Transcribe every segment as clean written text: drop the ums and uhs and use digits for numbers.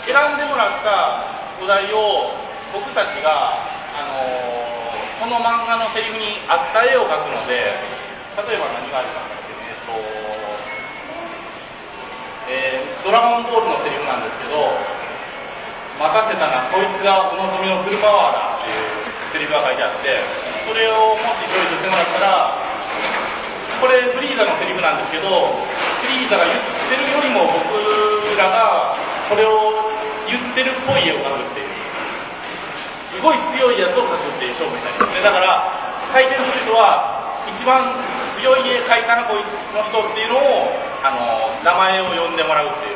選んでもらったお題を僕たちが、その漫画のセリフに合った絵を描くので、例えば何がありますかドラゴンボールのセリフなんですけど、任せたな、こいつがお望みのフルパワーだっていうセリフが書いてあって、それをもしチョイスしてもらったら、これフリーザのセリフなんですけど、フリーザが言ってるよりも僕らがそれを言ってるっぽい絵を描くっていう、すごい強いやつを描くっていう勝負になりますね。だから回転する人は一番強い絵描いたなこいつの人っていうのを名前を呼んでもらうっていう。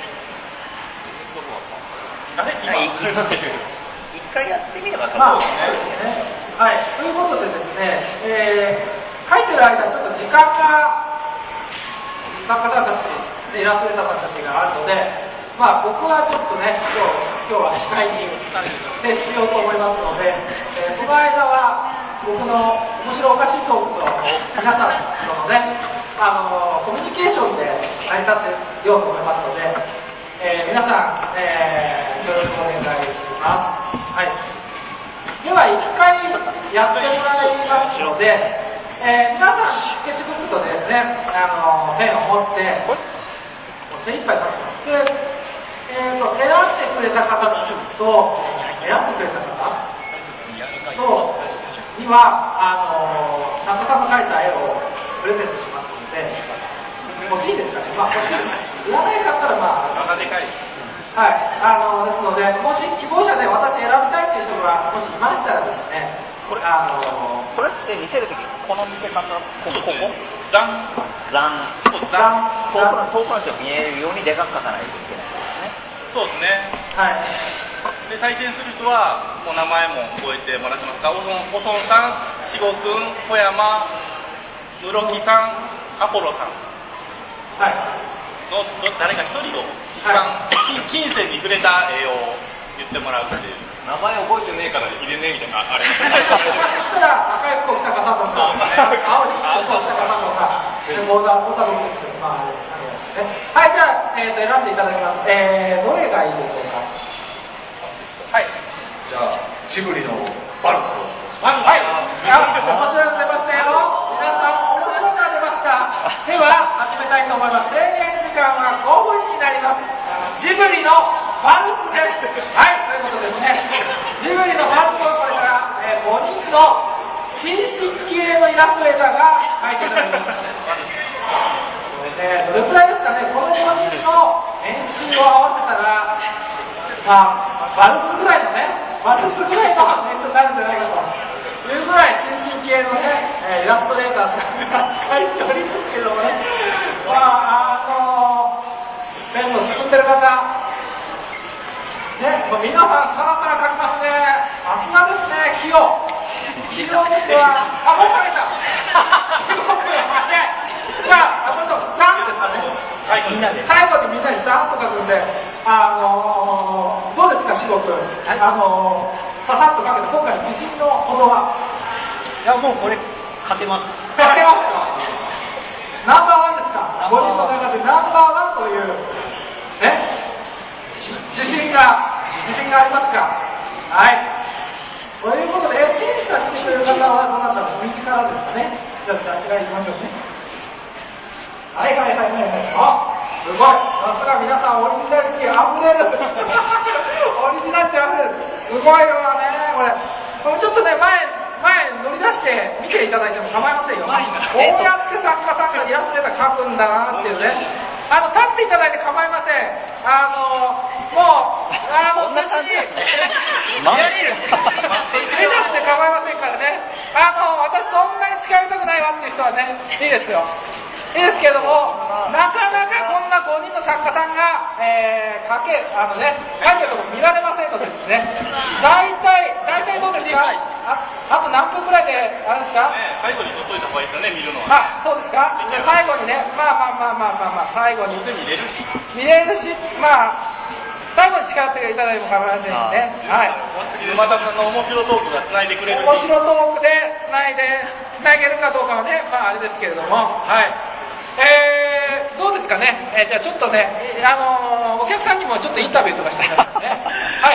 あれ今一回やってみれば多分ですね。はい。ということでですね、書いてる間ちょっと時間が作家さんたちでイラストレーターさんたちがあるので、まあ僕はちょっとね今日は司会に徹しようと思いますので、その間は僕の面白おかしいトークと皆さんとのねコミュニケーションで成り立ってようと思いますので、皆さん、よろしくお願いします。はい。では一回やってもらいますので、皆さんスケッチブックとですねペンを持って精一杯書きます。で選んでくれた方と選んでくれた方とには作家さんの描いた絵をプレゼントしますので、欲しいですかね。まあ欲しい。いらないかったらまあでかい。 はい。ですので、もし希望者で私選びたいという人がもしいましたらですね、 これって見せるときこの見せ方ここ欄遠くの人が見えるようにでかく描かないといけないですね。 そうですね。 はい。 で採点する人はもう名前も覚えてもらってますか。おそんさん、しごくん、小山、室木さん、アポロさんの誰か一人を一番金銭に触れた絵を言ってもらうっていう。 名前覚えてねえから入れねえみたいなあれ。 そしたら赤い服を着た方とか、青い服を着た方とか、ボタンを持って、まあね。はい、じゃあ、選んでいただきます。どれがいいでしょうか。はい。 じゃあジブリのバルスを。 はい。面白いの出ましたよ。皆さん面白いのが出ました。では始めたいと思います。制限時間は5分になります。ジブリのバルスです。はい。ということですね。ジブリのバルスをこれから5人の新進気鋭のイラストレーターが描いていただきます。どれくらいですかね。この5人の年収を合わせたら、まあバルスぐらいのね。バルスぐらいの年収になるんじゃないかというぐらい新進気鋭のね、イラストレーターさんが書いておりますけどもね、まあペンの進んでる方、ね、もう皆さんさらさら書きますね。さすがですね、器用。器用ですわ。もう書いた。すごく早い。じゃあ、ちょっとダンですかね。最後にみんなにダンと書くんで、どうですか、仕事。ささっと書けて、今回の自信のほどは。 いや、もうこれ勝てます。 勝てますか。ナンバーワンですか。5人の中でナンバーワンというね、自信がありますか。はい。ということで、審査してくれる方はどなたの身内からですかね。じゃあ、あちら行きましょうね。はい。あ、すごい。さすが皆さんオリジナリティあふれる。オリジナリティあふれる。すごいわね、これ。これちょっとね、前乗り出して見ていただいても構いませんよ。こうやって作家さんがイラストレーター描くんだなっていうね。立っていただいて構いません。もう別に出なくて構いませんからね。私そんなに近寄りたくないわっていう人はね、いいですよ。いいですけども、なかなかこんな5人の作家さんが、書いてるところ見られませんのでですね。大体どうですか。あと何分くらいであれですか。 最後に取っといた方がいいですよね、見るのは。 そうですか。最後にね、まあ最後に見れるし、最後に近寄っていただいても構いませんしね。はい。 沼田さんの面白トークがつないでくれるし。 面白トークでつなげるかどうかはね、あれですけれども、はい。 どうですかね、じゃあちょっとね、お客さんにもちょっとインタビューとかしたいですね。はい、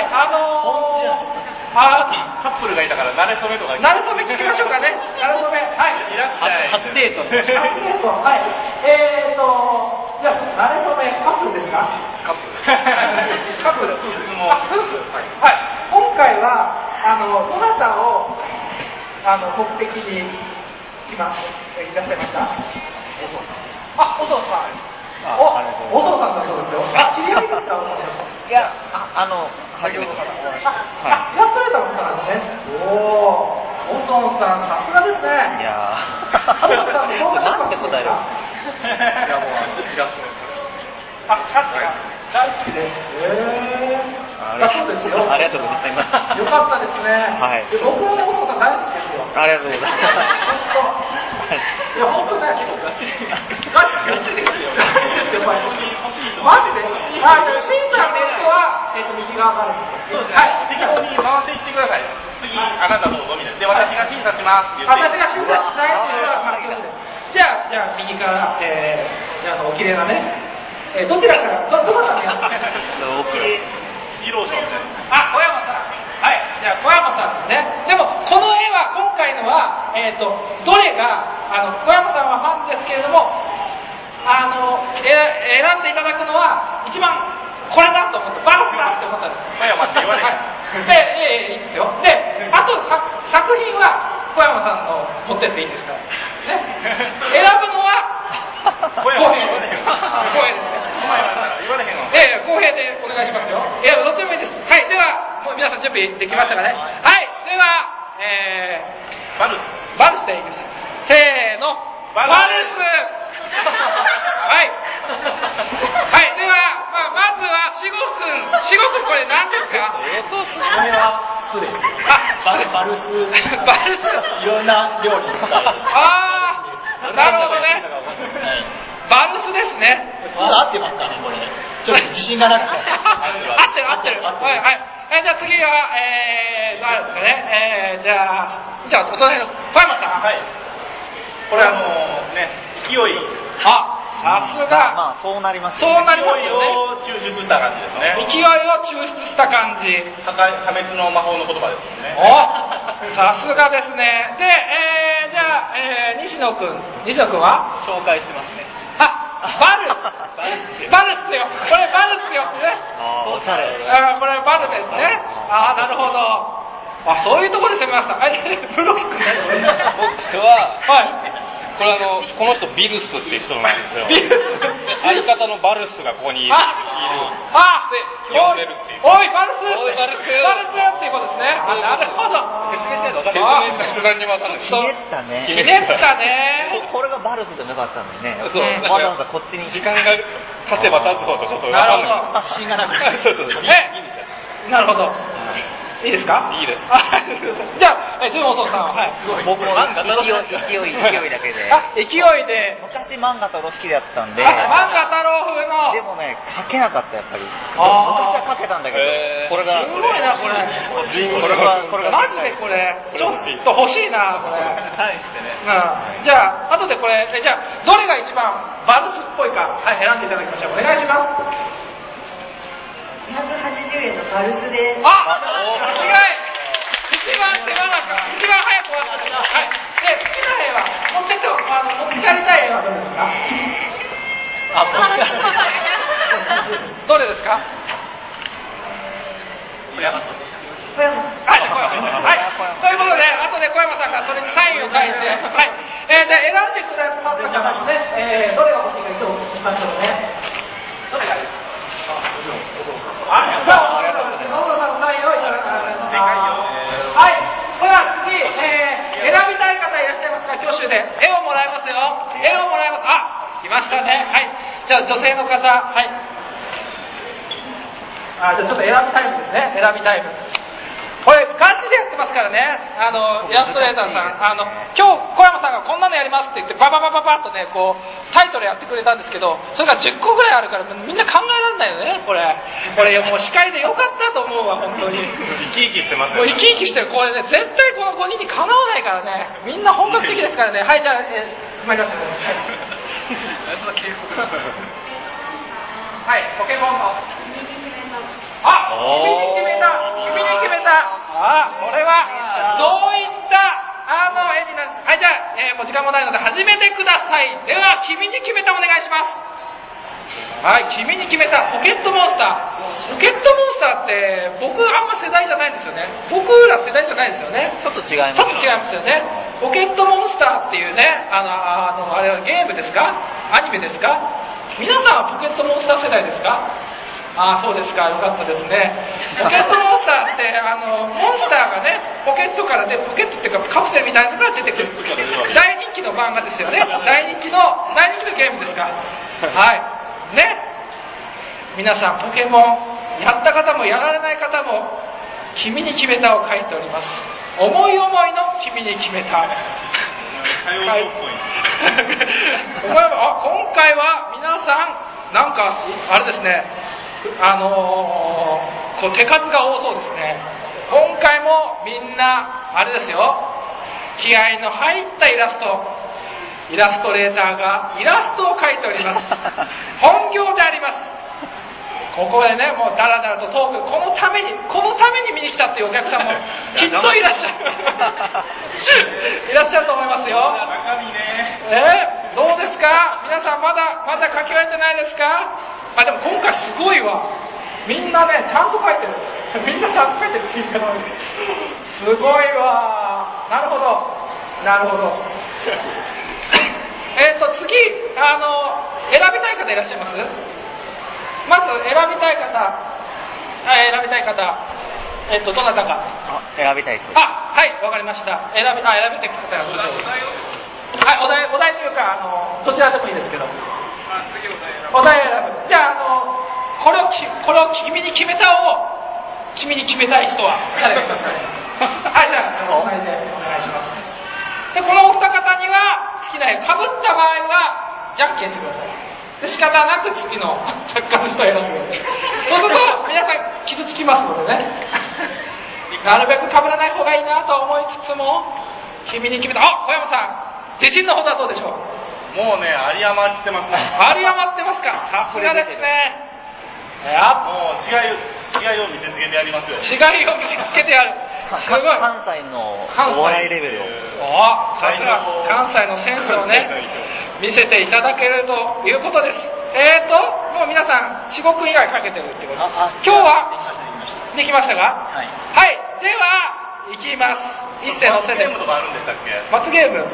カップルがいたから慣れ初めとか。 慣れ初め聞きましょうかね。慣れ初め、はい。 いらっしゃい。 初デート。 初デート、はい。じゃあ慣れ初めカップルですか？ カップル。 カップル。 夫婦も。 夫婦。はい。今回はどなたを目的にいらっしゃいました？お父さん。お父さんだそうですよ。知り合いですか？ いや、初めてから。 イラストレーターの方なんですね。お父さん、さすがですね。 いやー、 なんて答える？ いやもうイラストシャツが大好きです。そうですよ。 ありがとうございます。 よかったですね。 はい。 僕もお父さん大好きですよ。 ありがとうございます。 いや、本当ね、ガチですよ。マジで？審査の人は、右側からです。 そうですね。はい。適当に回していってください。次、あなたどうぞみたいな。で、私が審査しますって言って。 私が審査しないっていうのは、じゃあ、右から、お綺麗なね。どちらから、どなたにやってお綺麗。 ヒーローショーみたいな。 小山さん。はい。じゃあ、小山さんですね。でも、この絵は、今回のは、どれが、小山さんはファンですけれども、選んでいただくのは、一番、これだと思って、バルスだって思ったんです。 小山って言われへん。 で、いいですよ。で、あと、作品は、小山さんの持ってっていいんですから。ね。選ぶのは、 小山公平ですね。 言われへんわ。 公平でお願いしますよ。いや、どっちでもいいです。はい、では、もう皆さん準備できましたかね。はい、では、バルスでいいです。せーの、バルス。はい。はい、では、まずは、しごくん、これ何ですか？ これはスレバルスバルス。 いろんな料理使える。 なるほどね。バルスですね。 合ってますかね、これ。ちょっと自信がなくて。 合ってる。はいはい。じゃあ次は、誰ですかね。じゃあお隣の小山さん。 はい。これ勢い。 さすが。 まあそうなりますよね。そうなりますよね。 勢いを抽出した感じですね。 勢いを抽出した感じ。 破滅の魔法の言葉ですね。 さすがですね。で、じゃあ、西野君は紹介してますね。 バルスよ。これバルスよ。ね。 おしゃれ。 これバルですね。なるほど。そういうところで攻めました。ブロックね。 僕は、これこの人ビルスっていう人なんですよ。相方のバルスがここにいる。呼んでるっていう。 おいバルス。 バルスっていうことですね。なるほど。 説明しないと分かんない。説明した人何にも分かんない。 ひねったね。 ひねったね。 これがバルスでもよかったのにね。 そう。 わざわざこっちに。 時間が経てば経つほどちょっと分かんない。 自信がなくて。 そう。いいんですよ。 なるほど。いいですか？ いいです。 じゃあ、ズンお父さんは、 僕も勢いだけで。 勢いで。 昔漫画太郎好きだったんで。 漫画太郎風の。 でもね、書けなかったやっぱり。昔は書けたんだけど、これが。 すごいなこれ。 これがマジでこれ、ちょっと欲しいなこれ。 はいしてね。 じゃあ後でこれ、じゃあどれが一番バルスっぽいか、選んでいただきましょう。お願いします。 280円のバルスです。 間違い。一番手間なんか、一番早く終わった。はい。で、好きな絵は、持って帰りたい絵はどれですか？どれですか？ 小山。 はい。ということで、後で小山さんがそれにサインを書いて、はい。じゃあ選んでくださった方のね、どれが欲しいか一応聞きましょうね。どれがいいですか？ありがとうございます。野田さんのサインをいただきました。はい。では次、選びたい方いらっしゃいますか？挙手で絵をもらいますよ。絵をもらいます。来ましたね。はい。じゃあ女性の方、はい。じゃあちょっと選びタイムですね。選びタイム。これガチでやってますからね。イラストレーターさん、今日小山さんがこんなのやりますって言ってバババババッとね、こうタイトルやってくれたんですけど、それが10個ぐらいあるからみんな考えられないよね。これもう司会でよかったと思うわ本当に。 生き生きしてますね。 もう生き生きしてる。これね絶対この5人にかなわないからね。みんな本格的ですからね。はい、じゃあ、決まりましたね。 その警告はい、ポケモンのあ、君に決めたあ、これはどういった絵になる。はい、じゃあ、もう時間もないので始めてください。では君に決めたお願いします。はい、君に決めたポケットモンスター。ポケットモンスターって僕あんま世代じゃないんですよね。僕ら世代じゃないですよね。 ちょっと違います。 ちょっと違いますよね。ポケットモンスターっていうね、あれはゲームですか？アニメですか？皆さんはポケットモンスター世代ですか？ああ、そうですか、よかったですね。ポケットモンスターってモンスターがね、ポケットからポケットっていうかカプセルみたいなところから出てくる大人気の漫画ですよね。大人気のゲームですか。はいね、皆さんポケモンやった方もやられない方も君に決めたを書いております。思い思いの君に決めた今回は皆さんなんかあれですね、こう手数が多そうですね。今回もみんなあれですよ、気合の入ったイラストレーターがイラストを描いております。本業であります。ここでね、もうダラダラとトーク、このために見に来たっていうお客さんもきっといらっしゃるいらっしゃると思いますよ。 中身ね、 どうですか皆さん、まだ書き終えてないですか？でも今回すごいわ、みんなねちゃんと書いてるみんなちゃんと書いてるっていうかすごいわ。なるほど次選びたい方いらっしゃいます？まず選びたい方、どなたか選びたい人。 はい、わかりました。選びたい方がいらっしゃいます。はい、お題というかどちらでもいいですけど。お題選ぶ。じゃあこれを君に決めたい人は誰かいますか？はい、じゃあお題でお願いします。でこのお二方には好きな絵かぶった場合はじゃんけんしてください。で仕方なく次の作家の人を選んでください。そうすると皆さん傷つきますのでねなるべく被らない方がいいなと思いつつも君に決めた。小山さん、自信のほどはどうでしょう？ もうね、有り余ってますね。 有り余ってますか。さすがですね。 もう違いを見せつけてやりますよ。 違いを見せつけてやる。すごい。 関西のお笑いレベルを。 さすが関西のセンスをね見せていただけるということです。もう皆さん四国以外かけてるってこと。今日はできましたか？はい。では行きます。一斉のせで。 罰ゲームとかあるんでしたっけ？ 罰ゲーム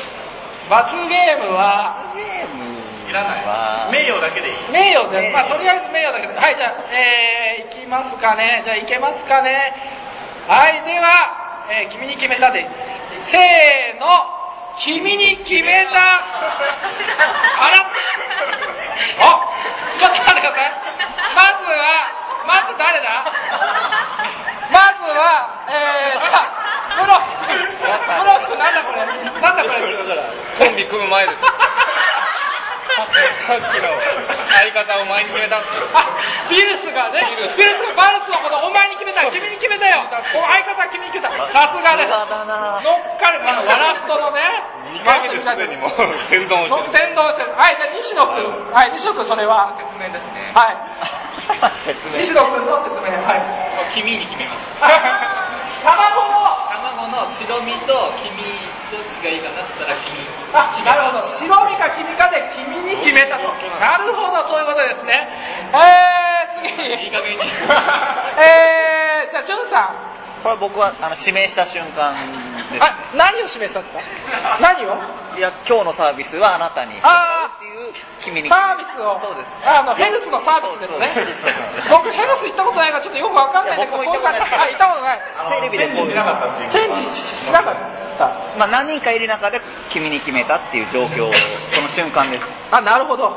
はいらない。名誉だけでいい。 名誉で、とりあえず名誉だけで。はい、じゃあ、いきますかね。じゃあ、いけますかね。はい、では、君に決めたで。せーの、君に決めた。あらちょっと待ってください。まず誰だ？まずは、じゃあ、ブロック、なんだこれ。 コンビ組む前ですさっきの相方を前に決めたっていう。 ビルスがバルスのことお前に決めた、君に決めたよ。相方は君に決めた。さすがです。乗っかるワラストのね。 2ヶ月すでにも天丼してる。 はい、じゃあ西野君。はい、西野君それは説明ですね。はい。西野君の説明。はい。 君に決めます。 卵の白身と黄身どっちがいいかなって言ったら君。 なるほど。白身か黄身かで君に決めたと。なるほど、そういうことですね。次。 いい加減に。 じゃあジュンさん。 これ僕は指名した瞬間です。 何を指名したんですか？何を？ いや、今日のサービスはあなたにしてもらうっていう君に。 サービスを。 そうです。 ヘルスのサービスですね。僕ヘルス行ったことないからちょっとよくわかんないんだけど、行ったことない。 テレビでこういうチェンジしなかった。 何人かいる中で君に決めたっていう状況、その瞬間です。 なるほど。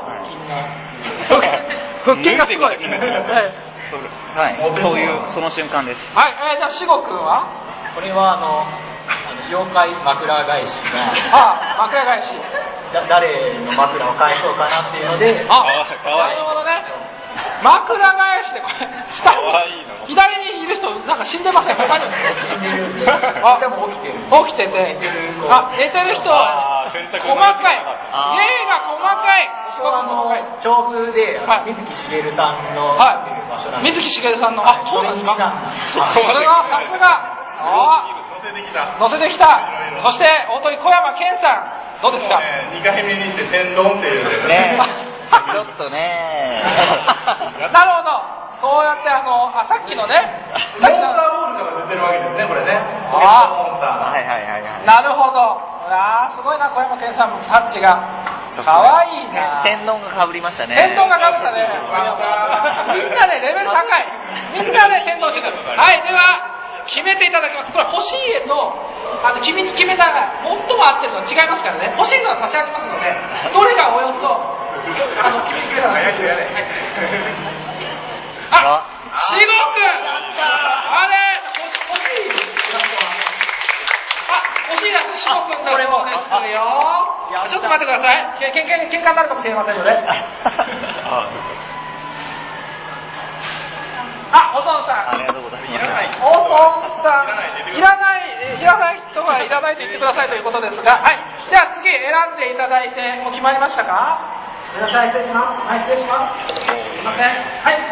腹筋がすごい。 はい、そういうその瞬間です。 はい、じゃあ志吾君は？ これは妖怪枕返しが枕返し誰の枕を返そうかなっていうので、 なるほどね。枕返しでこれ左にいる人なんか死んでませんか？ 死んでる。でも起きてる。 起きてて、寝てる人は細かい。芸が細かい。 調布で水木しげるさんの場所なんです。 水木しげるさんの、あ、そうなんですか。それがさすが。乗せてきた。そして大鳥小山健さん、どうですか。 2回目にして天丼っていうね。ちょっとね。 なるほど。そうやってさっきのね、 モンスターボールから出てるわけですね、これね。 はいはいはいはい。 なるほど。すごいな、小山健さんもタッチが。かわいいな。 天丼がかぶりましたね。 天丼がかぶったね。みんなでレベル高い。みんなで天丼してる。はい、では。決めていただきます。これは欲しい絵と君に決めたら最も合ってるのは違いますからね。欲しいのは差し上げますので、どれがおよそ君に決めたら四国。あれ欲しい。欲しいやつ四国だそうですよ。ちょっと待ってください。喧嘩になるかもしれませんので。おそんさん。 ありがとうございます。 おそんさん。いらない人はいらないと言ってくださいということですが、はい。では次選んでいただいて、もう決まりましたか。失礼します。はい、失礼します。すいません。はい。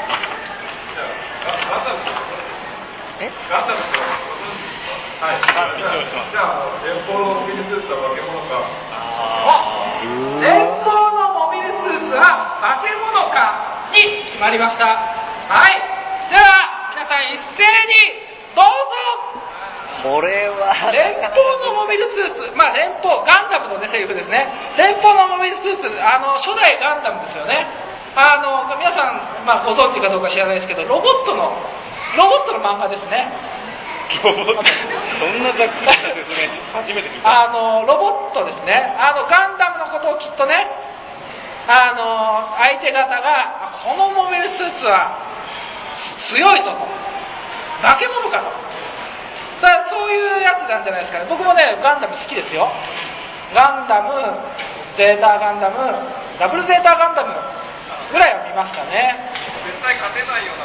ガンダムとはい、一応します。じゃあ連邦のモビルスーツは化け物か。 連邦のモビルスーツは化け物かに決まりました。はい。では皆さん一斉にどうぞ。 これは連邦のモビルスーツ、連邦ガンダムのねセリフですね。連邦のモビルスーツ、初代ガンダムですよね。皆さん、ご存知かどうか知らないですけど、ロボットの漫画ですね。 そんなざっくりした説明初めて聞いた。 ロボットですね。ガンダムのことをきっとね、相手方がこのモビルスーツは強いぞと、化け物かと、そういうやつなんじゃないですかね。僕もねガンダム好きですよ。ガンダム、ゼータガンダム、ダブルゼータガンダムぐらいは見ましたね。 絶対勝てないような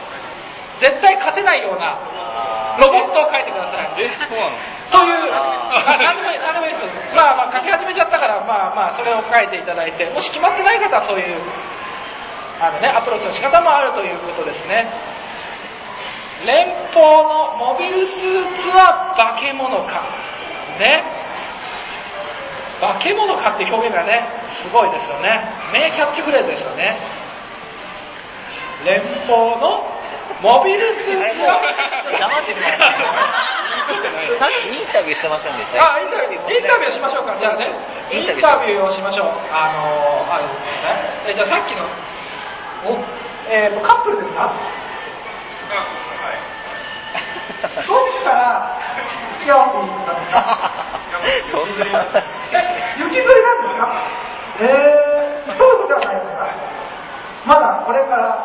ロボットを描いてください。 そうなの。 という何でもいいです。書き始めちゃったからそれを書いていただいて、もし決まってない方はそういうアプローチの仕方もあるということですね。連邦のモビルスーツは化け物かね。化け物かって表現がねすごいですよね。名キャッチフレーズですよね。連邦のモビルスーツはちょっと黙ってください。さっきインタビューしてませんでした。 インタビューしましょうか。じゃあねインタビューをしましょう。じゃあさっきのカップルですか。どっちから付き合おうと思ったんですか。 そんな雪釣りなんですか。そういうことではないですか。まだこれから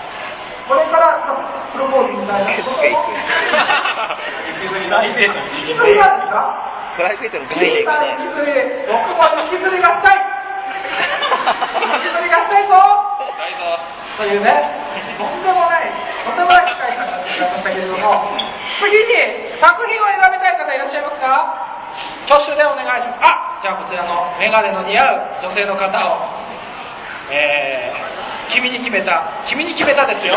プロポーズみたいな。雪釣りなんですか。 プライベートの概念がね。 僕も雪釣りがしたい。雪釣りがしたいぞ。というね、とんでもない機会さんがいましたけれども、次に作品を選びたい方いらっしゃいますか。挙手でお願いします。じゃあこちらのメガネの似合う女性の方を、君に決めたですよ。君に決めたです。違う。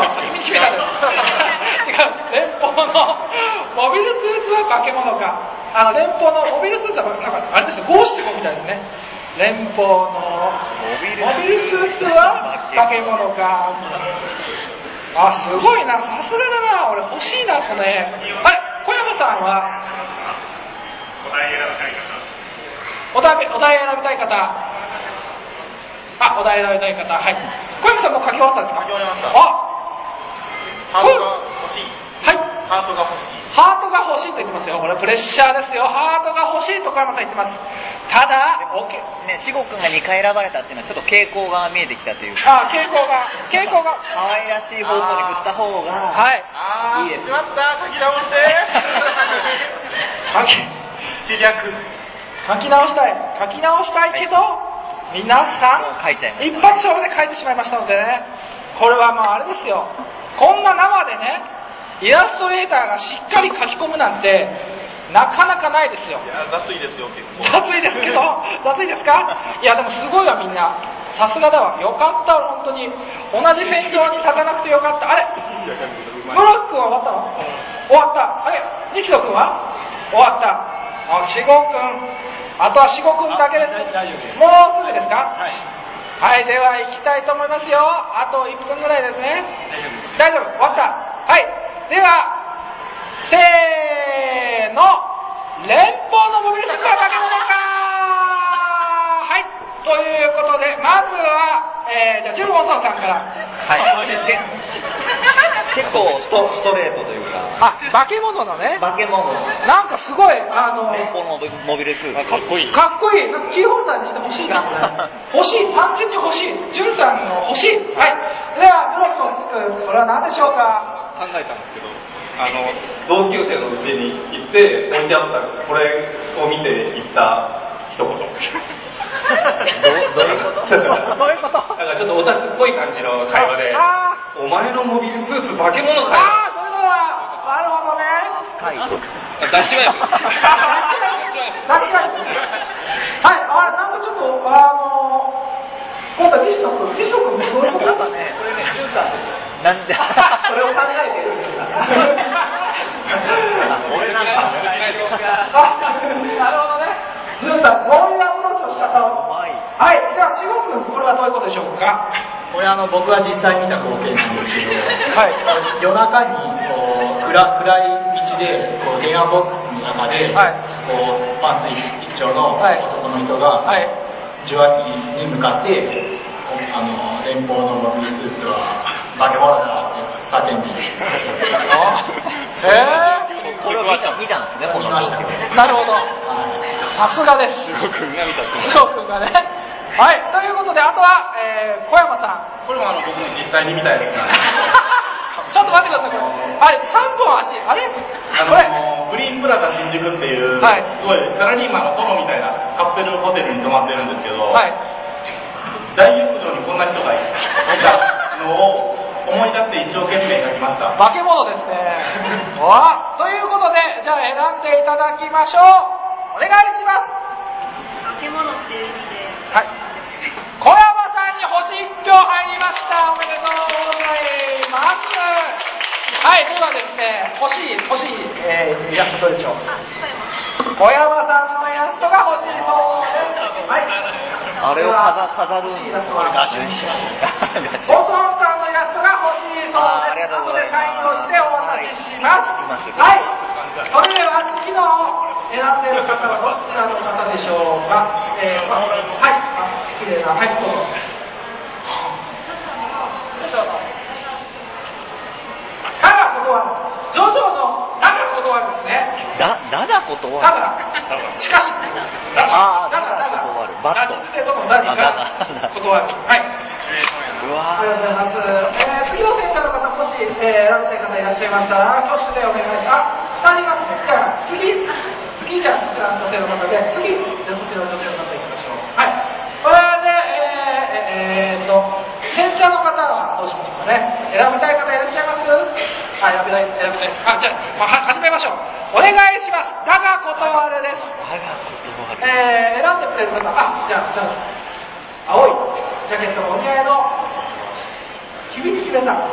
連邦のモビルスーツは化け物か。連邦のモビルスーツはあれですね、五七五みたいですね。連邦のモビルスーツは化け物か。すごいな、さすがだな。俺欲しいなその絵。小山さんはお題選びたい方。お題選びたい方。はい。小山さんも書き終わったんですか。書き終わりました。 ハートが欲しい。 はい。 ハートが欲しい。 ハートが欲しいと言ってますよ。これプレッシャーですよ。ハートが欲しいと小山さん言ってます。ただ志吾君が2回選ばれたっていうのはちょっと傾向が見えてきたというか。 傾向が可愛らしい方向に振った方がいいです。 しまった。書き直して知略書き直したいけど、皆さん一発勝負で書いてしまいましたのでね。これはあれですよ。こんな生でねイラストレーターがしっかり書き込むなんてなかなかないですよ。 いや雑いですよ結構。 雑いですけど、雑いですか？いやでもすごいわみんな。さすがだわ。よかった本当に。同じ戦場に立たなくてよかった。あれ？ムロックは終わったの？終わった。あれ？西野君は？終わった。あ、志護君。あとは志護君だけです。 大丈夫です。 もうすぐですか？はい、では行きたいと思いますよ。あと1分ぐらいですね。大丈夫。終わった。はい。では。せーの、連邦のモビルスーツは化け物か。はい、ということでまずは、じゃあジュン・オンソンさんから。 はい、結構ストレートというか、 化け物のね、 化け物、 なんかすごい連邦のモビルスーツ、 かっこいい。 かっこいい。なんかキーホルダーにしてほしいな。欲しい、単純に欲しい。ジュンさんの欲しい。はい。ではブロックをつく、これは何でしょうか。 考えたんですけど、同級生のうちに行って置いてあったこれを見て言った一言。 どういうこと？ どういうこと？ なんかちょっとオタクっぽい感じの会話で、お前のモビルスーツ化け物かよ。 そういうことだ。なるほどね。 深い。 出しまえば。 確かに。はい、なんかちょっと今度は西野君もそういうことなんかね、これね、ジュンさんです。なんで？ それを考えてるんですか。 俺なんか。 なるほどね。ジュンさん、こういうアプローチの仕方を。はい。では志護君、これはどういうことでしょうか。 これ僕は実際見た光景なんですけど、 はい。 夜中にこう暗い道でこう電話ボックスの中で、 はい、 こうパンツ一丁の男の人が、 はい、 受話器に向かって連邦のモビルスーツは化け物だって叫んでいる。 これを見たんですね。 見ました。 なるほど。さすがです。 志護君が見たって。 志護君がね。はい、ということで、あとは、小山さん。 これも僕も実際に見たやつなんで。 ちょっと待ってください、これ。あれ、3本足、あれこれ。 グリーンプラザ新宿っていう、 はい、 すごいサラリーマンの殿みたいなカプセルホテルに泊まってるんですけど、 はい、 大浴場にこんな人がいたのを思い出して一生懸命書きました。 化け物ですね。わということで、じゃあ選んでいただきましょう。お願いします。 化け物っていう意味で。 はい。小山さんに星1票入りました。おめでとうございます。はい、ではですね、欲しい、イラストどれでしょう。小山さんのイラストが欲しいそうです。はい。 あれを飾るんですこれ画集にします。 ボソンさんのイラストが欲しいそうです。 ありがとうございます。 後でサインをしてお渡しします。はい。それでは次の選んでいる方はどちらの方でしょうか。はい。綺麗な、はい、どうぞ。だが断る。ジョジョのだが断るですね。 だが断る。 ただ、しかし。 だが断る。バット。 でどの何か断る。はい。 うわありがとうございます。次の選者の方、もし、選びたい方いらっしゃいましたら、挙手でお願いします。2人いますね。じゃあ、次じゃあ、こちらの女性の方で、次、じゃあこちらの女性の方行きましょう。はい。これで、選者の方はどうしましょうかね。選びたい方いらっしゃいます？選びたい。じゃあ、始めましょう。お願いします。だが断るです。選んでくれる方、じゃあ、青いジャケットがお似合いの君に決めた。はい。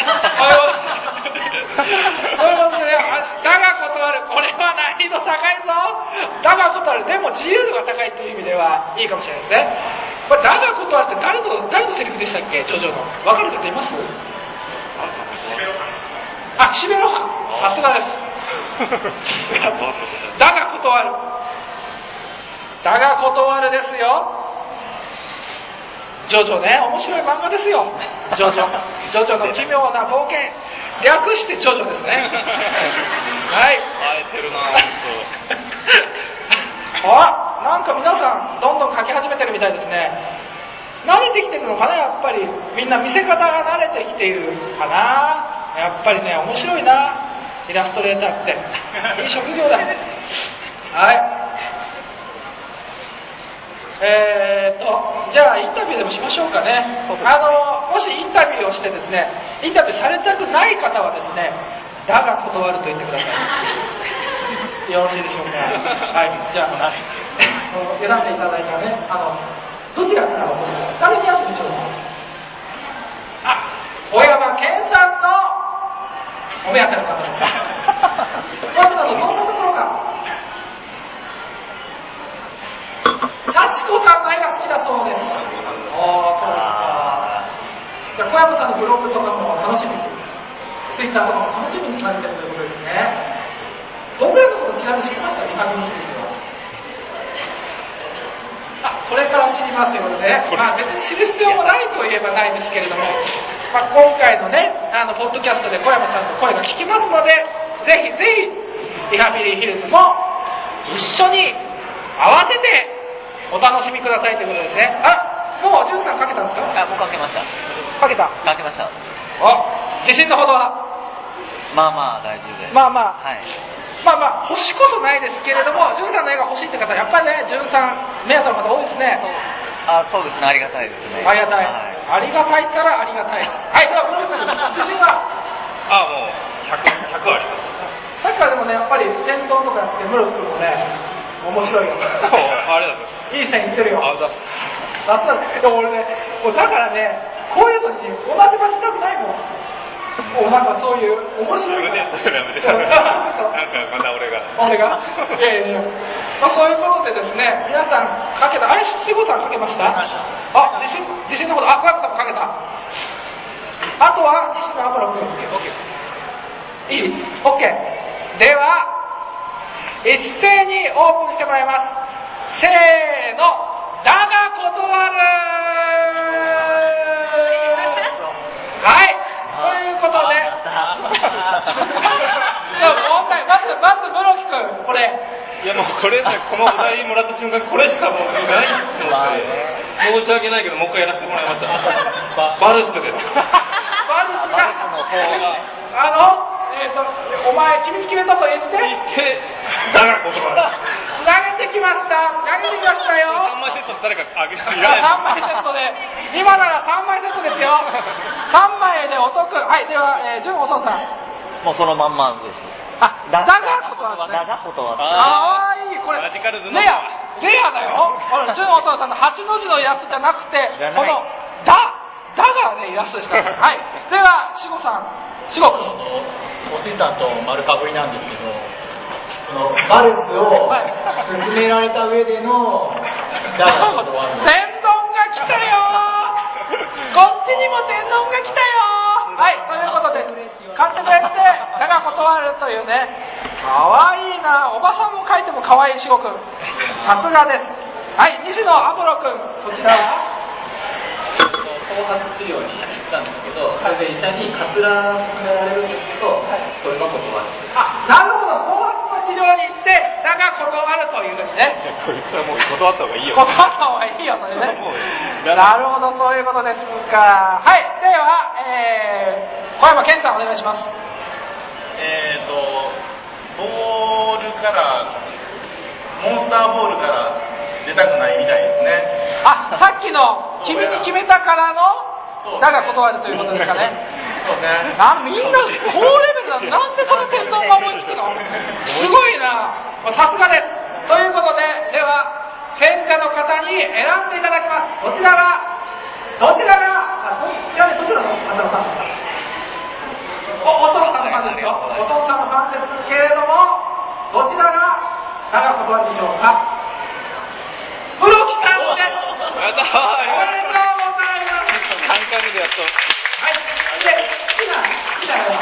ということで、だが断る、これは難易度高いぞ。だが断る、でも自由度が高いという意味ではいいかもしれないですね。これ、だが断るって誰のセリフでしたっけ、ジョジョの。分かる方います？岸辺露伴。さすがです。だが断る。だが断るですよ。ジョジョね、面白い漫画ですよ。ジョジョの奇妙な冒険、略してジョジョですね。はい。 会えてるななんか皆さんどんどん描き始めてるみたいですね。慣れてきてるのかな、やっぱり。みんな見せ方が慣れてきているかな。やっぱりね、面白いな、イラストレーターって。いい職業だ。はい。じゃあインタビューでもしましょうかね。もしインタビューをしてですね、インタビューされたくない方はですね、だが断ると言ってください。 よろしいでしょうか。はい、じゃあ選んでいただいたね、どちらからお越しですか？誰にやるんでしょうか？小山健さんのお目当ての方です。まずどんなところか。幸子さんの絵が好きだそうです。そうですか。じゃあ小山さんのブログとかも楽しみに、ツイッターとかも楽しみにされてるということですね。僕らのことちなみに知ってました？リハビリティは。これから知りますということで、別に知る必要もないといえばないですけれども、今回のね、ポッドキャストで小山さんの声が聞きますので、ぜひぜひリハビリヒルズも一緒に合わせてお楽しみくださいということですね。もうジュンさんかけたんですか？ もうかけました。 かけた？ かけました。 自信のほどは？ まあまあ大丈夫です。 まあまあ、 はい。 まあ欲しこそないですけれども、ジュンさんの絵が欲しいって方やっぱりね、ジュンさん目当ての方多いですね。 そうですね、ありがたいですね。 ありがたい、ありがたいからありがたい。はい、では室木さん、自信は？ もう100あります。 さっきからでもね、やっぱり戦闘とかやって室木君もね、面白いよ。 ありがとうございます。 いい線いってるよ。 さすが。でも俺ね、だからね、こういうのに同じ場にいたくないもん。なんかそういう面白いから。 やめて。なんかまた俺が。 そういうことでですね、皆さんかけた、七五さんかけました？自信のほど、小山さんもかけた。あとは西野アポロ君。いい？ OK。では一斉にオープンしてもらいます。せーの、だが断る。はい。ということで、まず室木君、これ。 いやもうこれね、このお題もらった瞬間、これしかもうないと思って、申し訳ないけど、もう一回やらせてもらいました。バルスです。 バルスが、お前、君決めたと言って、 だから言葉投げてきましたよ。 3枚セット誰かあげ 3枚セットで、今なら3枚セットですよ。3枚でお得。はい、では、純おそさん。 もうそのまんまです。 だが断る。かわいい。これ、レアだよ。純おそさんの8の字のイラストじゃなくて、この、だがね、イラストですから。はい。では、しごさん。しごくん。 おすいさんと丸かぶりなんですけど、そのバルスを進められた上でのだが断る。 天丼が来たよ。こっちにも天丼が来たよ。はい、ということで買ってくれてだが断るというね、かわいいな。おばさんも描いてもかわいいしごくん、さすがです。はい、西野アポロくん、こちらは頭髪治療に行ったんですけど、それで医者にカツラを勧められるんですけど、それの断る。 なるほど、頭髪の治療に行ってだが断るというふうにね。 こいつはもう断った方がいいよ。 断った方がいいよというね。なるほど、そういうことですか。はい、では、小山健さんお願いします。 ボールからモンスターボールから出たくないみたいですね。 さっきの君に決めたからのだが断るということですかね。 そうね。 みんな高レベルだ。なんでその天丼が思いつくの？すごいな。さすがです。ということで、では選者の方に選んでいただきます。どちらがどちらの方ですか？おそろさんのファンですよ。おそろさんのファンですけれども、どちらがだが断るでしょうか？室木さんです。おめでとうございます。 3回目でやっと。 はい。で、好きな絵は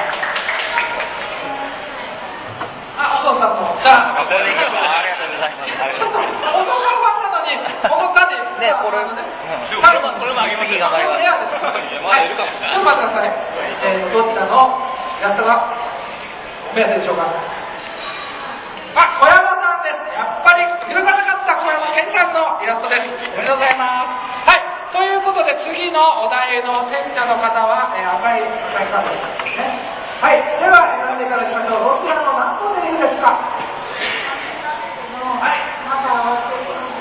お父さんの。 ありがとうございます。 お父さんファンなのに、このカードね、これもあげます。頑張ります。 はい。ちょっと待ってください。どちらのイラストがお目当てでしょうか？小山さんです。やっぱり許さなかった小山健さんのイラストです。おめでとうございます。はい。ということで次のお題の選者の方は、赤いカードですね。はい。では選んでいただきましょう。どちらの何個でいいですか？はい。また合わせて。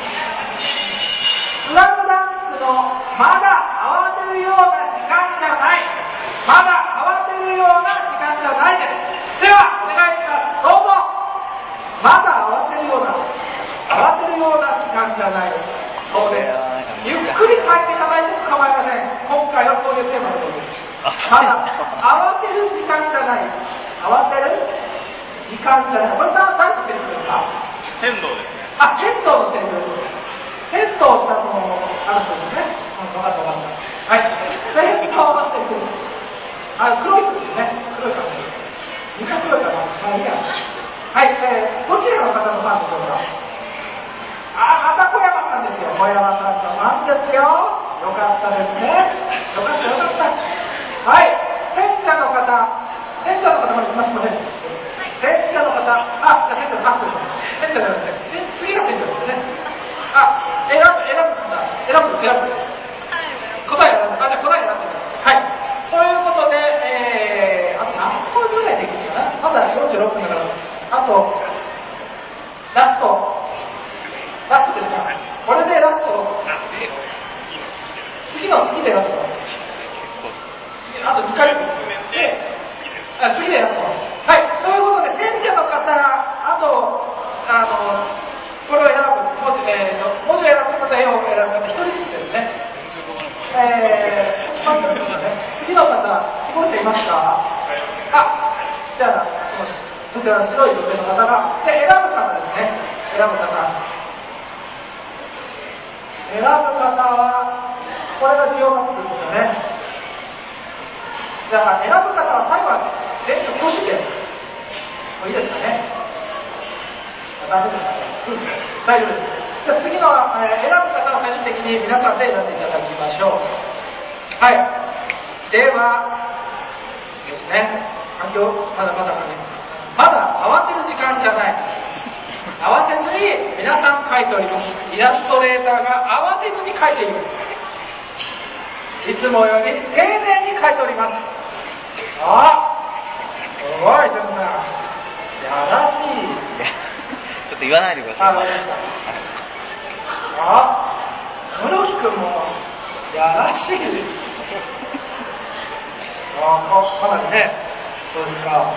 スラムダンクのまだ慌てるような時間じゃない。まだ慌てるような時間じゃないです。ではお願いします。どうぞ。まだじゃない。そうです。ゆっくり書いていただいても構いません。今回はそういうテーマでございます。ただ、慌てる時間じゃない。慌てる時間じゃない。これ何て言ってるんですか？ 剣道ですね。 あ、剣道の剣道。剣道ってある人ですね。分かった。はい。剣道はって言ってる。黒い人ですね。黒い感じ。みんな黒いかな。いいや。はい。どちらの方のファンでしょうか？また小山さんですよ。小山さんのファンですよ。よかったですね。よかった。はい。選者の方まで来ましたね。選者の方、じゃあ選者の方選者じゃなくて、次が選者ですね。選ぶ。答え選ぶ。じゃあ答え選んでください。はい。ということで、あと何分ぐらいできるかな。まだ46分だから、あと、ラストですか。これでラスト。次でラスト。あと2回で、次でラスト。はい。ということで、選者の方、あと、これを選ぶ、文字を選ぶ方、絵を選ぶ方、1人ずつですね。次の方、希望者いますか？じゃあ、そちらの白い女性の方が、選ぶ方ですね。選ぶ方は、これが重要なことですよね。じゃあ、選ぶ方は最後は全部挙手で、いいですかね。大丈夫ですか？大丈夫です。じゃあ次の、選ぶ方は最終的に皆さんで選んでいただきましょう。はい。では、ですね。まだ慌てる時間じゃない。慌てずに皆さん書いております。イラストレーターが慌てずに書いている。いつもより丁寧に書いております。すごい、ジョンさん。やらしい。 ちょっと言わないでください。 室木君もやらしい。かなりね。そうですか。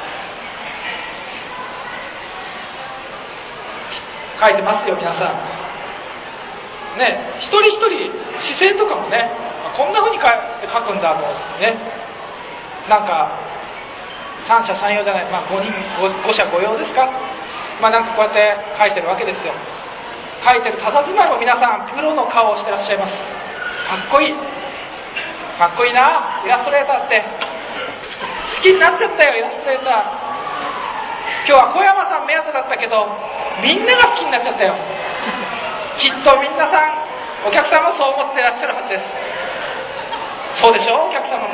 書いてますよ、皆さん。ね、一人一人姿勢とかもね、こんな風に書くんだとね。なんか三者三様じゃない、五者五様ですか。なんかこうやって書いてるわけですよ。書いてる佇まいも皆さんプロの顔をしてらっしゃいます。かっこいいな、イラストレーターって。好きになっちゃったよ、イラストレーター。今日は小山さん目当てだったけど、みんなが好きになっちゃったよ。きっと皆さん、お客さんもそう思ってらっしゃるはずです。そうでしょ、お客様。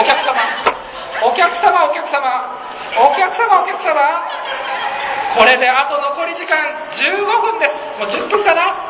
これであと残り時間15分です。もう10分かな。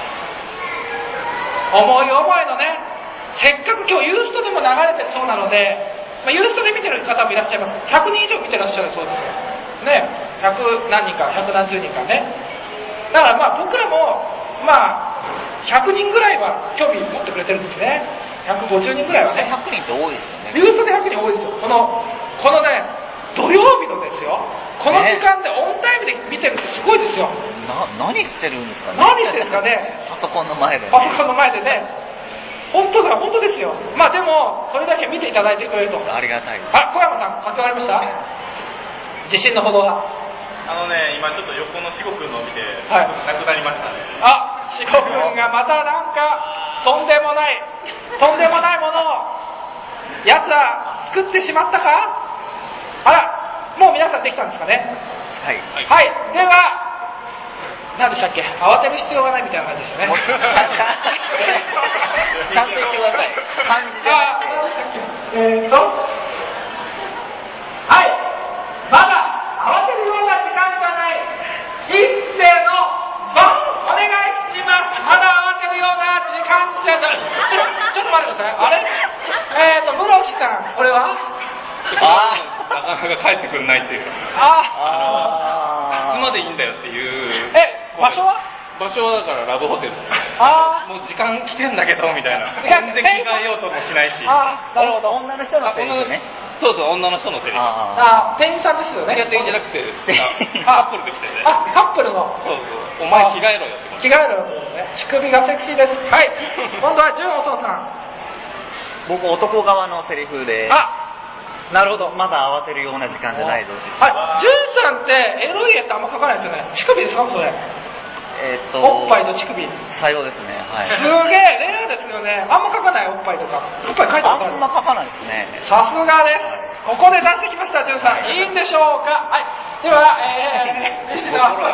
思いのね、せっかく今日ユーストでも流れてそうなので、ユーストで見てる方もいらっしゃいます。100人以上見てらっしゃるそうですよね。100何人か、100何十人かね。だから僕らも100人ぐらいは興味持ってくれてるんですね。150人ぐらいはね。 100人って多いですよね。 ユーストで100人多いですよ。このね、土曜日のですよ。この時間でオンタイムで見てるってすごいですよ。 何してるんですかね。 パソコンの前でね。本当ですよ。でもそれだけ見ていただいてくれるとありがたい。 小山さん書き終わりました？自信のほどは？ 今ちょっと横の四国のを見て、 なくなりましたね。 四国君がまたなんかとんでもないものをやつは作ってしまったか？もう皆さんできたんですかね。 はい。 では何でしたっけ？慌てる必要がないみたいな感じですよね。 ちゃんと言ってください。漢字で。 何でしたっけ？まだ慌てるような時間じゃない。一斉のバンお願いします。まだ慌てるような時間じゃない。ちょっと待ってください。室木さん、これは？ なかなか帰ってくんないっていう。いつまでいいんだよっていう。 場所はだからラブホテルです。もう時間来てんだけどみたいな。全然着替えようともしないし。 なるほど。 女の人のせいですね。 そうそう、女の人のセリフ。 店員さんですよね。 店員じゃなくてカップルで来てね。 カップルの。 そうそう、お前着替えろよって。 着替えろよってね。乳首がセクシーです。はい。今度は純お父さん。 僕男側のセリフで、 なるほど。 まだ慌てるような時間じゃないぞ。 はい。純さんってエロい絵ってあんま描かないですよね。乳首ですかそれ。おっぱいと乳首。 さようですね。はい。 すげえレアですよね。あんま描かないおっぱいとか。おっぱい描いたことある？ あんま描かないですね。 さすがです。ここで出してきました純さん。いいんでしょうか。はい。では西田君。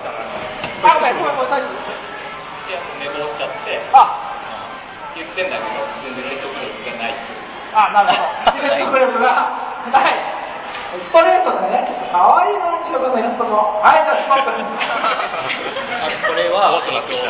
寝坊しちゃって、言ってんだけど、全然レッドクレープがない。 なるほど。レッドクレープがない。ストレートでね、かわいいな、千代君のイラストも。はい、じゃあ、しまった。 これは、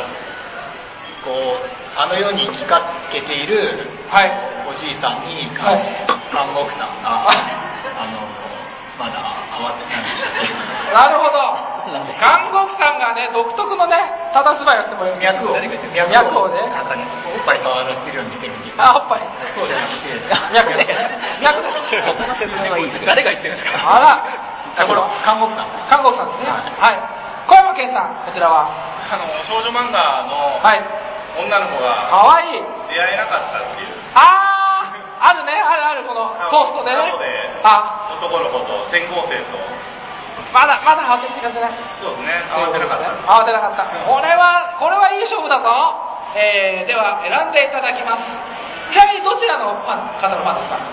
あの世に生きかけているおじいさんに、看護婦さんが、まだ慌てたんでしたね。 なるほど。看護婦さんがね、独特のね、たたずまいをしてもらいます。脈をね。 なんかね、おっぱい触らせてるように見せる。 おっぱい。 そうじゃなくて、 脈ですね。脈です。 その説明はいいです。 誰が言ってるんですか？ あら。 これ看護婦さん。 看護婦さんですね。はい。小山健さん、こちらは。 少女漫画の女の子がかわいい。 出会えなかったっていう。 あるね、ある、このポストでね。 男の子と転校生と。 まだ慌てる時間じゃない。 そうですね、慌てなかった。 これはいい勝負だぞ。では選んでいただきます。ちなみにどちらの方のファンですか？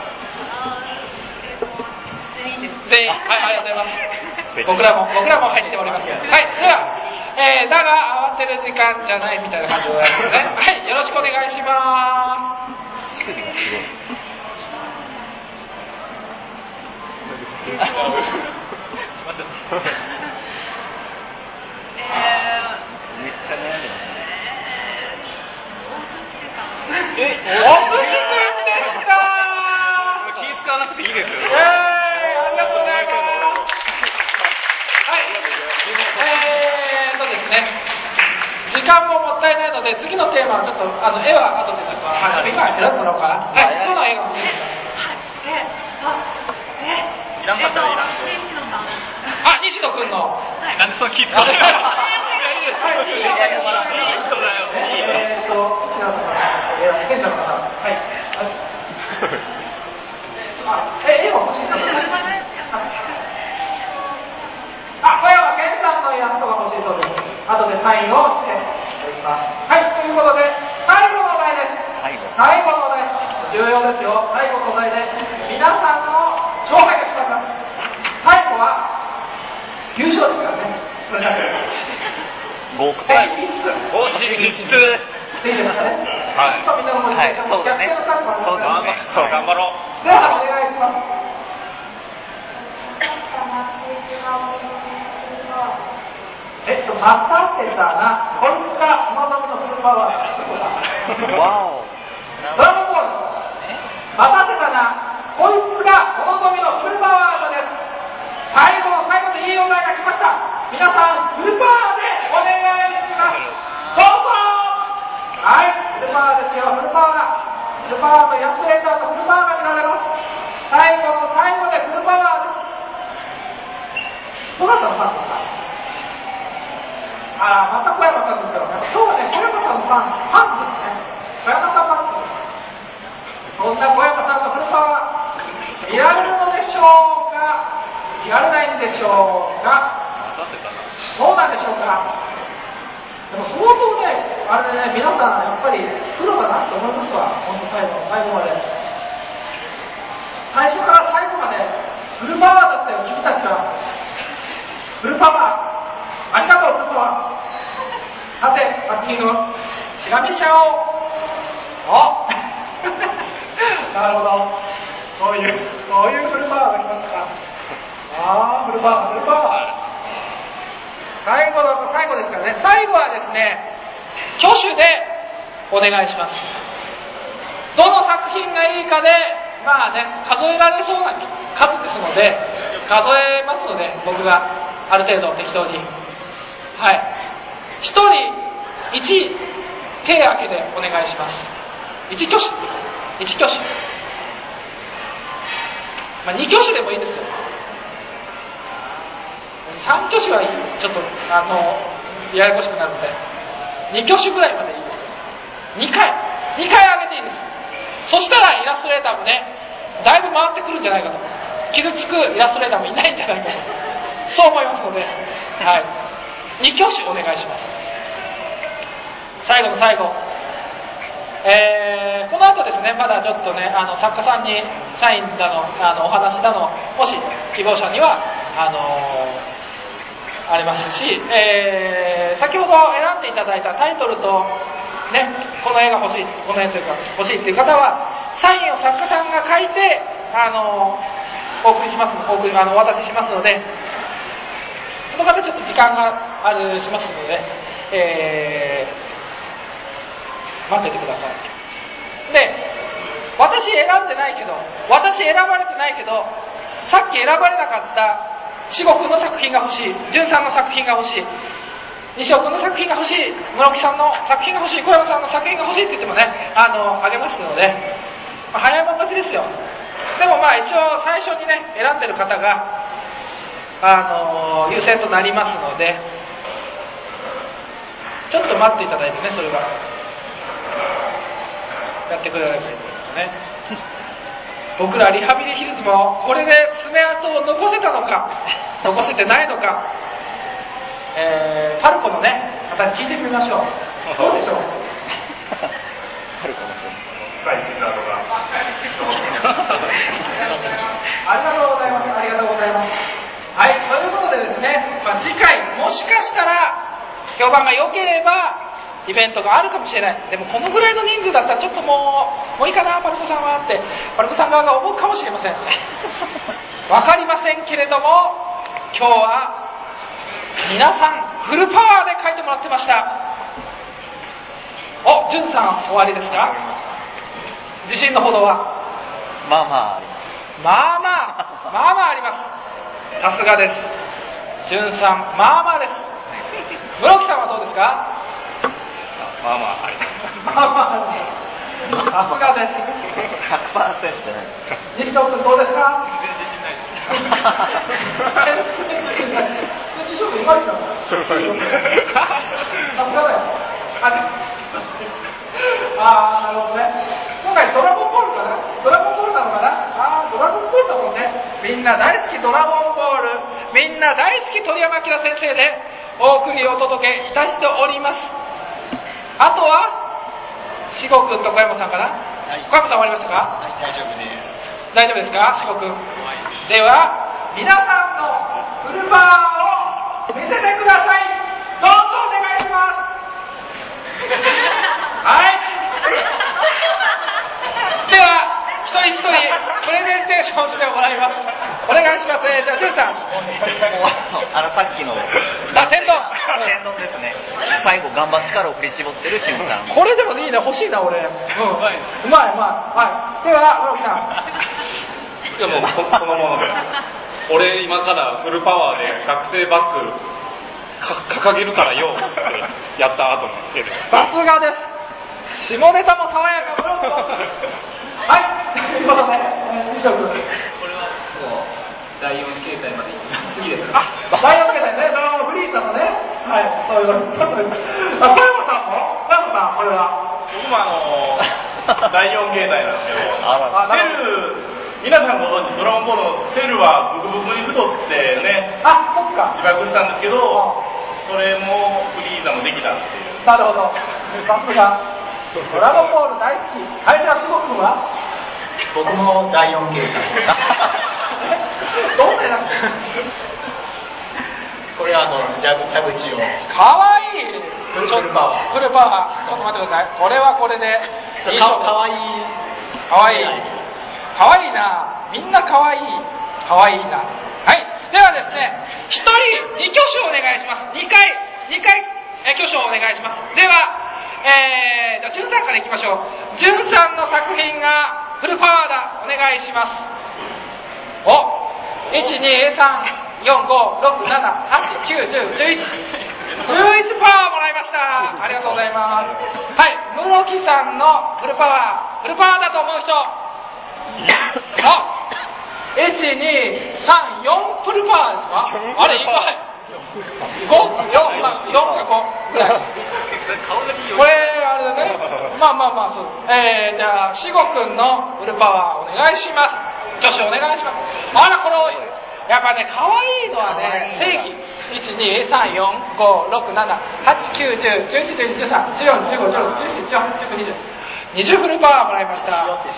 全員。はい、ありがとうございます。僕らも入っております。はい、では、だが合わせる時間じゃないみたいな感じでございますね。はい、よろしくお願いします。 乳首がすごい。 めっちゃ悩んでますね。 おすしくんでした。 気使わなくていいですよ。 ありがとうございます。はい。ですね。時間ももったいないので、次のテーマはちょっと絵は後でちょっと今選んでもらおうかな。はい。どの絵が欲しいですか？ いらんかったらいらん。 西野くんの。 なんでその気使わない？ 絵を欲しいですか？小山健さんのイラストが欲しいそうです。後でサインをしていきます。はい、ということで、最後のお題です。最後のお題。重要ですよ。最後のお題で、皆さんの勝敗が決まります。最後は、優勝ですからね。それだけ。 合格点。 おしりきつ。 いいですかね。 はい。 みんなのはい、そうだね。 そうだね。 頑張ろう。 では、お願いします。待たせたな、こいつがお望みのフルパワーだ。 わお。 ドラゴンボール。待たせたな、こいつがお望みのフルパワーだです。最後の最後でいいお題が来ました。皆さん、フルパワーでお願いします。どうぞ。はい、フルパワーですよ、フルパワー。フルパワーと安レーターとフルパワーが見られます。最後の最後でフルパワーです。どなたのファンですか？また小山さんですけど、今日はね、小山さんのファンですね。小山さんファンです。そんな小山さんのフルパワー、見られるのでしょうか、見られないんでしょうか、どうなんでしょうか。でも相当ね、あれでね、皆さんやっぱりプロだなと思いますわ、本当最後まで。最初から最後までフルパワーだったよ、君たちは。フルパワー。ありがとう、フルパワー。さて、私のしがみしゃお。なるほど。そういうフルパワーが来ましたか。フルパワー。最後ですからね。最後はですね、挙手でお願いします。どの作品がいいかで、数えられそうな数ですので、数えますので、僕がある程度適当に。はい。1人1手挙げでお願いします。1挙手。 2挙手でもいいですよ。3挙手はちょっとややこしくなるので2挙手ぐらいまでいいです。2回上げていいです。そしたらイラストレーターもねだいぶ回ってくるんじゃないかと、傷つくイラストレーターもいないんじゃないかとそう思いますので、はい、2挙手お願いします。最後の最後、この後ですねまだちょっとね作家さんにサインだのお話だのもし希望者にはありますし、先ほど選んでいただいたタイトルとねこの絵が欲しい、この絵というか欲しいっていう方はサインを作家さんが書いてお渡ししますので、その方ちょっと時間がしますので、待っててください。で、私選ばれてないけど、さっき選ばれなかった志護君の作品が欲しい、潤さんの作品が欲しい、西尾君の作品が欲しい、室木さんの作品が欲しい、小山さんの作品が欲しいって言ってもねあげますので、早いもん勝ちですよ。でも一応最初にね選んでる方が優先となりますので、ちょっと待っていただいてね、それがやってくれないといけないですね。僕らリハビリヒルズもこれで爪痕を残せたのか残せてないのか、パルコのね方に聞いてみましょう。どうでしょう。 パルコの人深い絆とかありがとうございます。はい、ということでですね、次回もしかしたら評判が良ければイベントがあるかもしれない。でもこのぐらいの人数だったらちょっともういいかなパルコさんはってパルコさん側が思うかもしれません。わかりませんけれども、今日は皆さんフルパワーで書いてもらってました。お、じゅんさん終わりですか？自信のほどは？ まあまああります。 まああります。さすがです。じゅんさんまあまあです。室木さんはどうですか？ まあまああります。 さすがです。 100% ね。 西野君どうですか？ 全然自信ないです。 西野君うまいじゃん。さすがだよ。なるほどね。今回ドラゴンボールかな？ドラゴンボールなのかな？ドラゴンボールだもんね。みんな大好きドラゴンボール、みんな大好き鳥山明先生でお届けいたしております。あとは志護君と小山さんかな、はい、小山さん終わりましたか？ はい、大丈夫です。 大丈夫ですか？志護君、はい、では皆さんのフルパワーを見せてください。どうぞお願いします。はいでは一人一人プレゼンテーションしてもらいます。お願いします。じゃあジュンさん、 さっきの天丼ですね。最後頑張って力を振り絞ってる瞬間。 これでもいいね、欲しいな俺。うまい。はい。では室木さん。 いやもうそのもので俺今からフルパワーで学生バッグ掲げるからよってやった後の絵です。 さすがです。下ネタも爽やか。はい。ということで西尾君、これはもう第4形態まで行きます。次です。 第4形態ね、ドラゴンフリーザのね、はい、そういうことです。小山さんも、小山さん、これは僕も第4形態なんですけど、セル、皆さんご存知ドラゴンボールのセルはブクブクに太ってね、 そっか、 自爆したんですけど、それもフリーザもできたっていう。 なるほど、さすがドラゴンボール大好き。はい、では志護君は？ 僕も第4形態。 どんなやつ？ これは蛇口を。 かわいい。 フルパワー。 フルパワー。ちょっと待ってください。これはこれでいいかわいい。 かわいい。かわいいな。みんなかわいい。かわいいな。はい。ではですね、1人2挙手お願いします。2回挙手をお願いします。では、じゃあじゅんさんからいきましょう。じゅんさんの作品がフルパワーだ。お願いします。お、1、2、3。4、5、6、7、8、9、10、11 11パワーもらいました。ありがとうございます。はい、室木さんのフルパワーだと思う人。 1、2、3、4フルパワーですか？あれ意外。5、4か5ぐらい。これあれだね。まあそう。じゃあ、しごくんのフルパワーお願いします。挙手お願いします。あら、これ多い。やっぱね、可愛いのはね、正義。1、2、3、4、5、6、7、8、9、10、11、12、13、14、15、16、17、18、19、20。20フルパワーもらいました。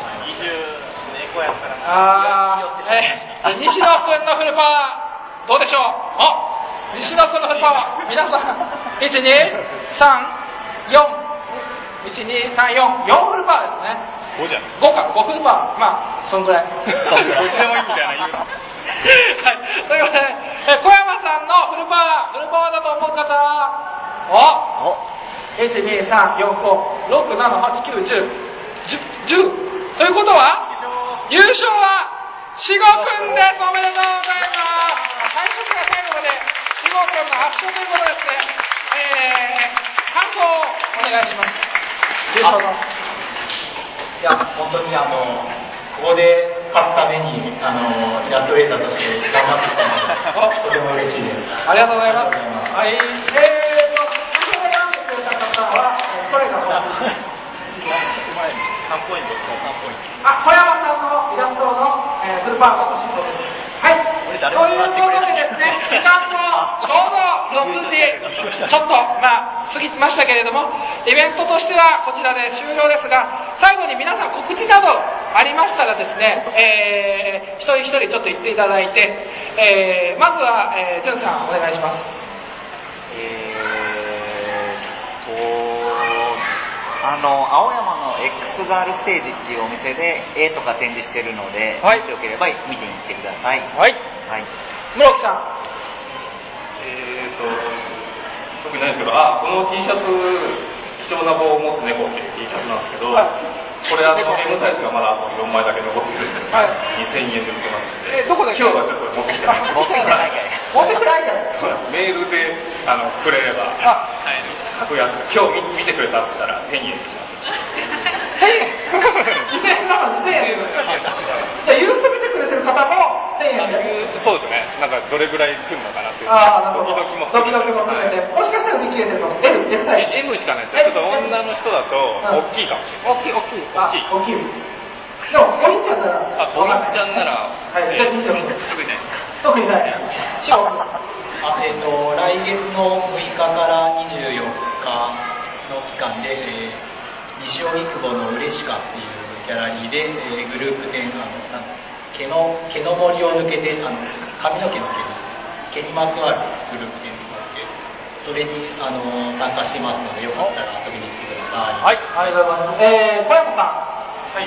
西野くんのフルパワーどうでしょう？西野くんのフルパワー、皆さん、1、2、3、4、1、2、3、4、4フルパワーですね。 5じゃん。 5か、5フルパワー。まあ、そんぐらい。 どっちでもいいみたいな言うの。 はい、ということで、小山さんのフルパワーだと思う方、1、2、3、4、5、6、7、8、9、10、10。ということは、優勝は、しごくんです。おめでとうございます。最初から最後まで、しごくんの圧勝ということですね。感想をお願いします。優勝の。 いや、本当にここで勝つためにイラストレーターとして頑張ってきたのでとても嬉しいです。 ありがとうございます。はい。最初に読んでくれた方はこれが 3ポイント、3ポイント。 小山さんのイラストのフルパワーが欲しいそうです。はい。ということでですね、時間もちょうど6時ちょっと過ぎましたけれども、イベントとしてはこちらで終了ですが、最後に皆さん告知などありましたらですね、一人一人ちょっと言っていただいて、まずはじゅんさんお願いします。 青山の X ガールステージっていうお店で絵とか展示してるので、もしよければ見てみてください。 はい。室木さん。 特にないですけど、この T シャツ、貴重な棒を持つ猫っていう T シャツなんですけど、これM サイズがまだあと4枚だけ残ってるんですけど、2000円で売ってますので、 どこで今日はちょっと持ってきてない。 持ってきてないかい。 持ってきてないかい。 そうなんです。メールでくれれば書くやつ、今日見てくれたって言ったら1000円にします。 1000円2000円だから2000円じゃあユースト見てくれてる方も1000円で。 そうですね。なんかどれぐらい来るのかなっていう。 なるほど。ドキドキも含めて、もしかしたら売り切れてるかも。L サイズ。 M しかないです。ちょっと女の人だと大きいかもしれない。 大きい。でもお兄ちゃんなら。 お兄ちゃんなら。 はい。じゃあ西野君。特にない。 来月の6日から24日の期間で、西荻窪のうれしかっていうギャラリーで、グループ展毛の森を抜けて髪の毛の毛にまつわるグループ展とかってそれに参加しますのでよかったら遊びに来てください。 はい、ありがとうございます。小山さん。 はい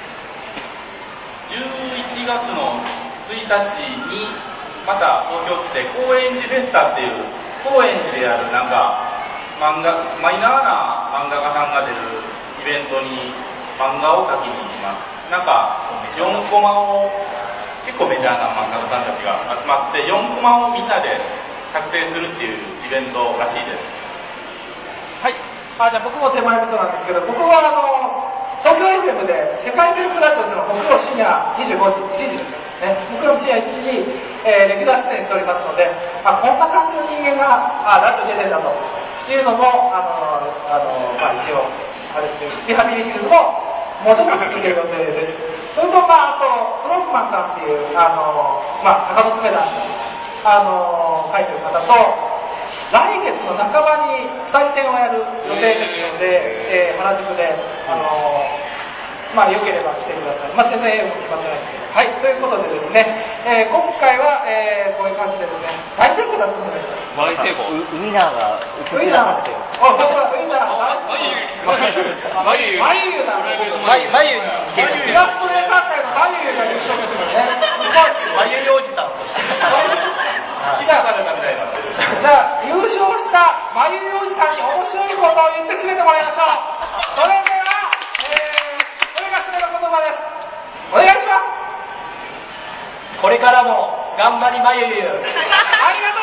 。11月の1日にまた東京来て高円寺フェスタっていう高円寺でやるなんかマイナーな漫画家さんが出るイベントに漫画を描きに行きます。なんか4コマを結構メジャーな漫画家さんたちが集まって4コマをみんなで作成するっていうイベントらしいです。 はい。じゃあ僕も手前味噌なんですけど、僕は東京 FM で世界記録ラジオというのを木曜深夜25時、1時ですね。木曜深夜1時に、レギュラー出演しておりますので、こんな感じの人間がラジオ出てるんだというのも一応リハビリ術ももうちょっと続ける予定です。それとあとスロークマンさんっていう鷹の爪だ書いてる方と来月の半ばに2人展をやる予定ですので、原宿でよければ来てください。全然英語も決まってないんですけど。はい、ということでですね、今回は、こういう感じでですね、大成功だったんじゃないですか。 大成功。 ウイナーが映し出されてる。 僕はウイナーが眉イラストレーター界の眉が優勝ですよね。すごい。 眉おじさんとして。 記者されたみたいになってる。 じゃあ優勝した眉おじさんに面白いことを言って締めてもらいましょう。それでは、これが締めの言葉です。お願いします。 これからも頑張りまゆゆ。 ありがとう